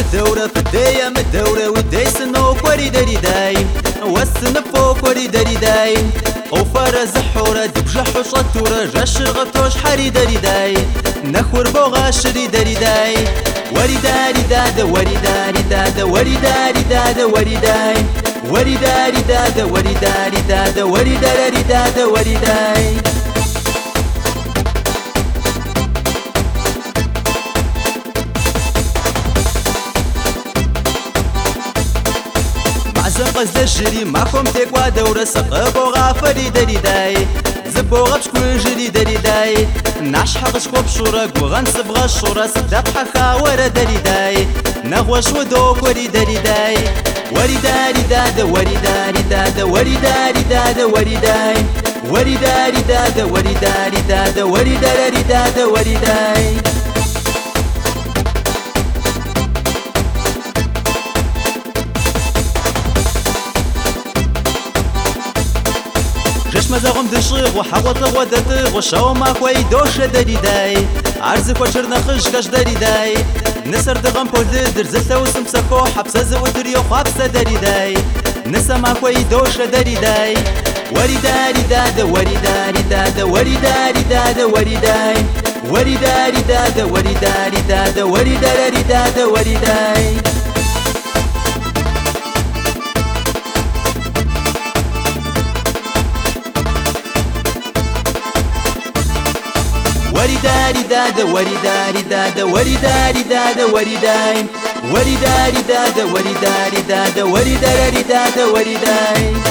مدورة فدية مدورة ودي سنوك وري داري دايم والسن فوق وري داري دايم وفار زحورة دبجح وشطورة جاش غطوش حري داري دايم نخور بوغا شري داري دايم وري داري دادا وري داري دادا وري داري دادا وري دايم وري داري دادا وري داري دادا وري داري دادا وري دايم قصد الجري معكم تقوى دورة سقب وغافري داري داي زبو غبشكو جري داري داي نعش حقشكو بشورك وغنسب غشورة سداب حخا ورا داري داي نغوش ودوك وري داري داي وري داري دادا وري داري دادا وري داري دادا وري داي وري داري دادا وري داري دادا وري داري دادا وري داي كش مزاغم دشيغ وحوط ودتغ وشاو ما كوي دوش داري داي عرزك وشرنا خش كش داري داي نسر دغم بول درزلتا وسمسكو حبسه زودريو خابسه داري داي نسا ما كوي دوش داري داي وري داري دادا وري داري دادا وري داري دادا وري داي وري داري دادا وري داري دادا وري داري دادا وري داي وري داري دادا وري داري دادا وري داري دادا وري داي وري داري دادا وري داري دادا وري داري دادا وري داي